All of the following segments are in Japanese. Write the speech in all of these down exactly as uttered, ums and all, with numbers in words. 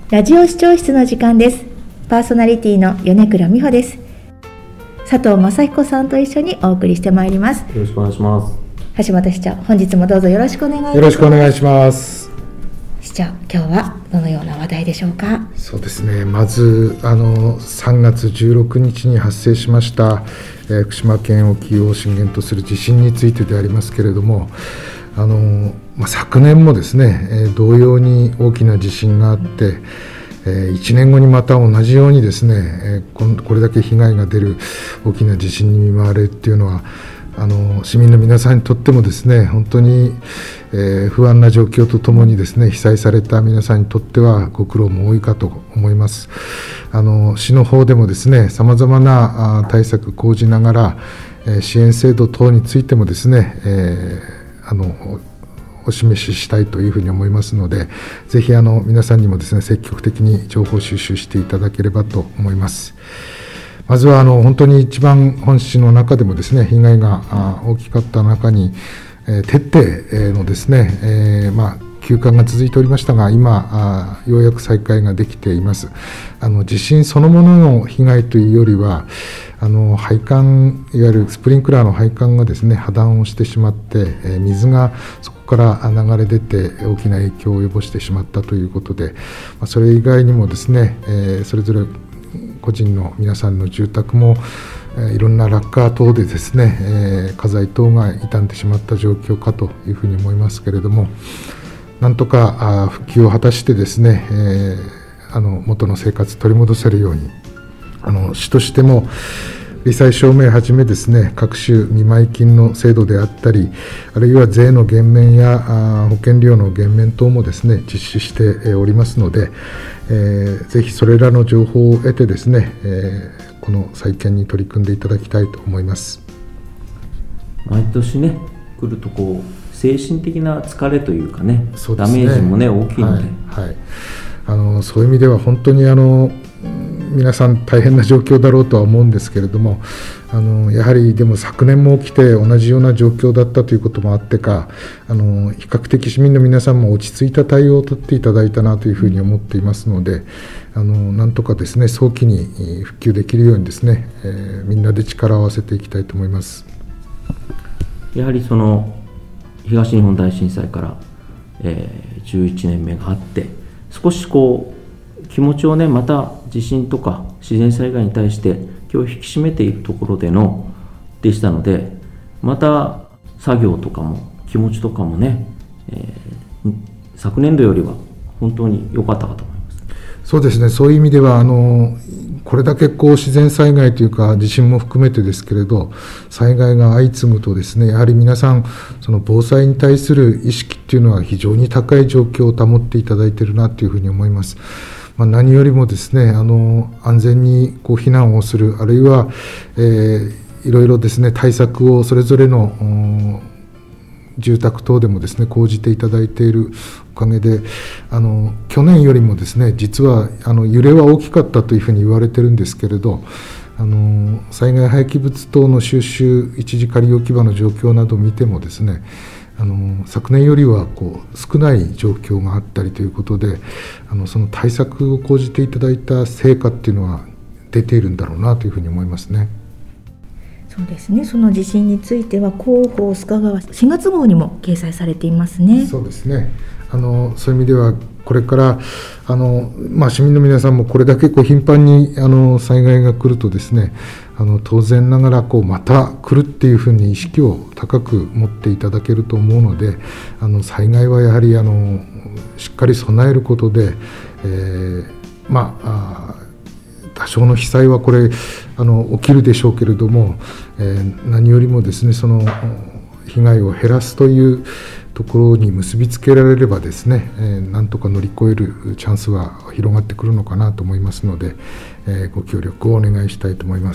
ラジオ視聴室の時間です。パーソナリティの米倉美穂です。佐藤正彦さんと一緒にお送りしてまいります。 よろしくお願いします。 橋本市長、本日もどうぞよろしくお願いします。 よろしくお願いします。 市長、今日はどのような話題でしょうか。 そうですね、まずあのさんがつじゅうろくにちに発生しました、えー、福島県沖を震源とする地震についてでありますけれども、あの、まあ、昨年もですね、えー、同様に大きな地震があって、えー、いちねんごにまた同じようにですね、えー、こ, これだけ被害が出る大きな地震に見舞われるっていうのは、あの市民の皆さんにとってもですね、本当に、えー、不安な状況とともにですね、被災された皆さんにとってはご苦労も多いかと思います。あの市の方でもですね、さまざまな対策講じながら、えー、支援制度等についてもですね、えー、あのお示ししたいというふうに思いますので、ぜひあの皆さんにもですね、積極的に情報収集していただければと思います。まずはあの本当に一番本市の中でもですね、被害が大きかった中に、えー、徹底のですね、えー、まあ休館が続いておりましたが、今ようやく再開ができています。あの地震そのものの被害というよりは、あの配管、いわゆるスプリンクラーの配管がですね、破断をしてしまって、えー、水がそこから流れ出て大きな影響を及ぼしてしまったということで、まあ、それ以外にもですね、えー、それぞれ個人の皆さんの住宅も、えー、いろんな落下等でですね、えー、家財等が傷んでしまった状況かというふうに思いますけれども、なんとかあ復旧を果たしてですね、えー、あの元の生活取り戻せるように、あの市としても罹災証明をはじめですね、各種見舞金の制度であったり、あるいは税の減免やあ保険料の減免等もですね、実施しておりますので、えー、ぜひそれらの情報を得てですね、えー、この再建に取り組んでいただきたいと思います。 毎年ね、来るとこう精神的な疲れというかね、 そうですね、 ダメージもね大きいので、 はいはい、あのそういう意味では本当にあの皆さん大変な状況だろうとは思うんですけれども、あのやはりでも昨年も起きて同じような状況だったということもあってか、あの比較的市民の皆さんも落ち着いた対応を取っていただいたなというふうに思っていますので、あのなんとかですね、早期に復旧できるようにですね、えー、みんなで力を合わせていきたいと思います。 やはりその東日本大震災から、えー、じゅういちねんめがあって、少しこう気持ちをね、また地震とか自然災害に対して気を引き締めているところでのでしたので、また作業とかも気持ちとかもね、えー、昨年度よりは本当に良かったかと思います。 そうですね、そういう意味ではあのこれだけこう自然災害というか地震も含めてですけれど、災害が相次ぐとですね、やはり皆さんその防災に対する意識っていうのは非常に高い状況を保っていただいているなというふうに思います。まあ、何よりもですね、あの安全にこう避難をする、あるいは、えー、いろいろですね対策をそれぞれの住宅等でもですね講じていただいているおかげで、あの去年よりもですね実はあの揺れは大きかったというふうに言われてるんですけれど、あの災害廃棄物等の収集一時仮置き場の状況などを見てもですね、あの昨年よりはこう少ない状況があったりということで、あのその対策を講じていただいた成果っていうのは出ているんだろうなというふうに思いますね。 そうですね、その地震については広報須賀川しがつ号にも掲載されていますね。 そうですね、あのそういう意味ではこれからあの、まあ、市民の皆さんもこれだけこう頻繁にあの災害が来るとですね、あの当然ながらこうまた来るっていうふうに意識を高く持っていただけると思うので、あの災害はやはりあのしっかり備えることで、えー、まあ多少の被災はこれあの起きるでしょうけれども、えー、何よりもですねその被害を減らすというところに結びつけられればですね、えー、なんとか乗り越えるチャンスは広がってくるのかなと思いますので、えー、ご協力をお願いしたいと思います。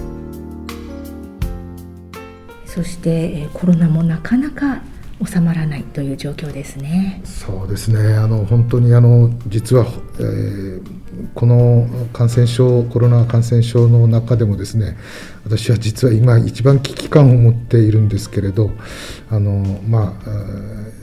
そしてコロナもなかなか収まらないという状況ですね。 そうですね、あの本当にあの実は、えー、この感染症コロナ感染症の中でもですね、私は実は今一番危機感を持っているんですけれど、あのまあ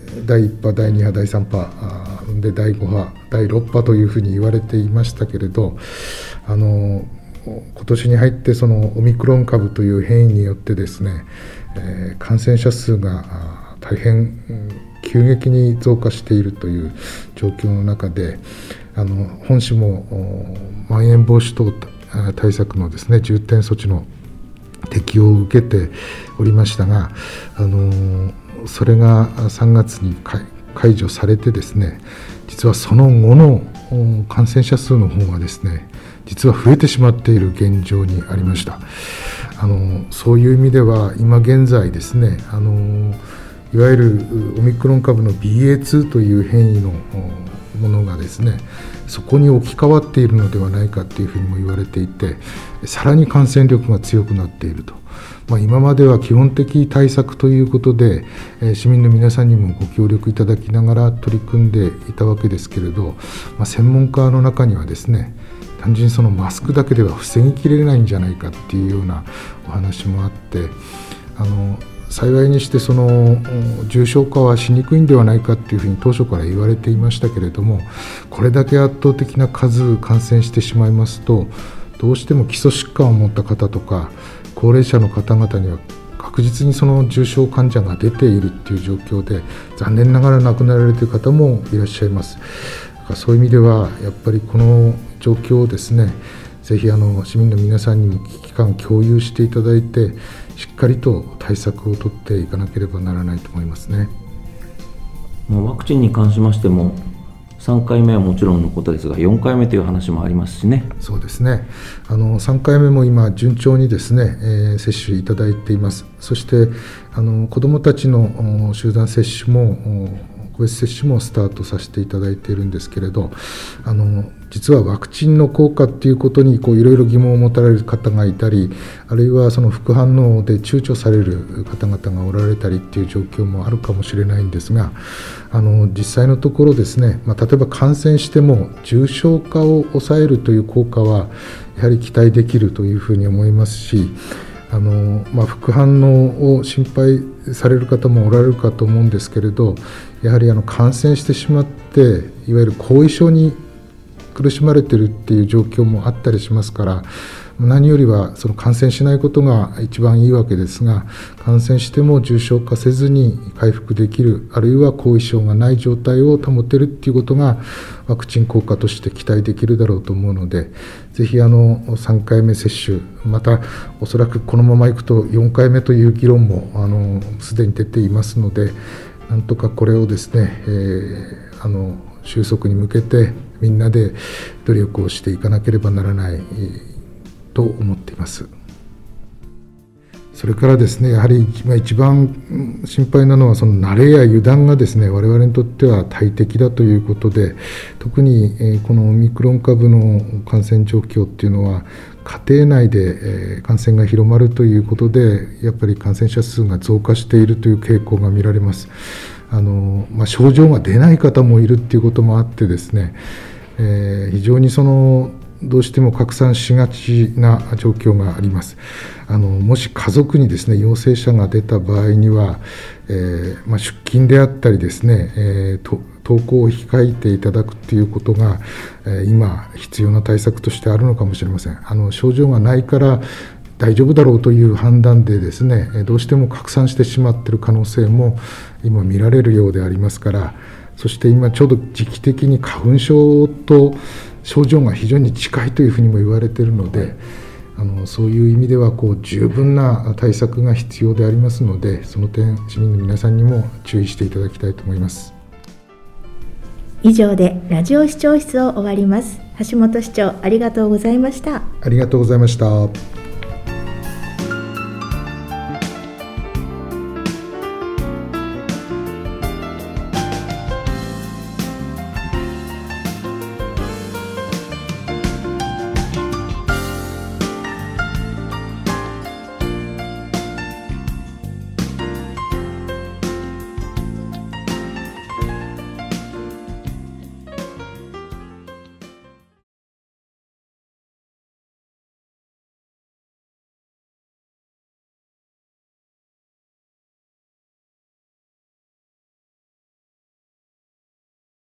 ー、だいいっ波、だいに波、だいさん波でだいご波、だいろく波というふうに言われていましたけれど、あの今年に入ってそのオミクロン株という変異によってですね、えー、感染者数が大変急激に増加しているという状況の中で、あの本市もまん延防止等対策のですね重点措置の適用を受けておりましたが、あのそれがさんがつに解除されてですね、実はその後の感染者数の方がですね実は増えてしまっている現状にありました。あのそういう意味では今現在ですね、あのいわゆるオミクロン株の ビーエーツー という変異のものがですねそこに置き換わっているのではないかというふうにも言われていて、さらに感染力が強くなっていると。まあ、今までは基本的対策ということで、えー、市民の皆さんにもご協力いただきながら取り組んでいたわけですけれど、まあ、専門家の中にはですね単純にそのマスクだけでは防ぎきれないんじゃないかっていうようなお話もあって、あの幸いにしてその重症化はしにくいんではないかっていうふうに当初から言われていましたけれども、これだけ圧倒的な数感染してしまいますと、どうしても基礎疾患を持った方とか高齢者の方々には確実にその重症患者が出ているっていう状況で、残念ながら亡くなられている方もいらっしゃいます。だからそういう意味ではやっぱりこの状況をですね、ぜひあの市民の皆さんにも危機感を共有していただいて、しっかりと対策を取っていかなければならないと思いますね。 もうワクチンに関しましてもさんかいめはもちろんのことですが、よんかいめという話もありますしね。 そうですね、あのさんかいめも今順調にですね、えー、接種いただいています。そしてあの子どもたちの集団接種も個別接種もスタートさせていただいているんですけれど、あの実はワクチンの効果っていうことにこういろいろ疑問を持たれる方がいたり、あるいはその副反応で躊躇される方々がおられたりっていう状況もあるかもしれないんですが、あの実際のところですね、まあ、例えば感染しても重症化を抑えるという効果はやはり期待できるというふうに思いますし、あのまあ、副反応を心配される方もおられるかと思うんですけれど、やはりあの感染してしまっていわゆる後遺症に苦しまれているっていう状況もあったりしますから、何よりはその感染しないことが一番いいわけですが、感染しても重症化せずに回復できる、あるいは後遺症がない状態を保てるっていうことがワクチン効果として期待できるだろうと思うので、ぜひあのさんかいめ接種、またおそらくこのままいくとよんかいめという議論もあのすでに出ていますので、なんとかこれをですね、えー、あの収束に向けてみんなで努力をしていかなければならないと思っています。それからですね、やはり一番心配なのはその慣れや油断がですね、我々にとっては大敵だということで、特にこのオミクロン株の感染状況っていうのは家庭内で感染が広まるということで、やっぱり感染者数が増加しているという傾向が見られます。あのまあ、症状が出ない方もいるっていうこともあってですね、えー、非常にそのどうしても拡散しがちな状況があります。あのもし家族にですね陽性者が出た場合には、えーまあ、出勤であったりですね、えー、と登校を控えていただくということが、えー、今必要な対策としてあるのかもしれません。あの症状がないから大丈夫だろうという判断でですね、どうしても拡散してしまっている可能性も今見られるようでありますから、そして今ちょうど時期的に花粉症と症状が非常に近いというふうにも言われているので、あのそういう意味ではこう十分な対策が必要でありますので、その点市民の皆さんにも注意していただきたいと思います。 以上でラジオ視聴室を終わります。橋本市長、ありがとうございました。 ありがとうございました。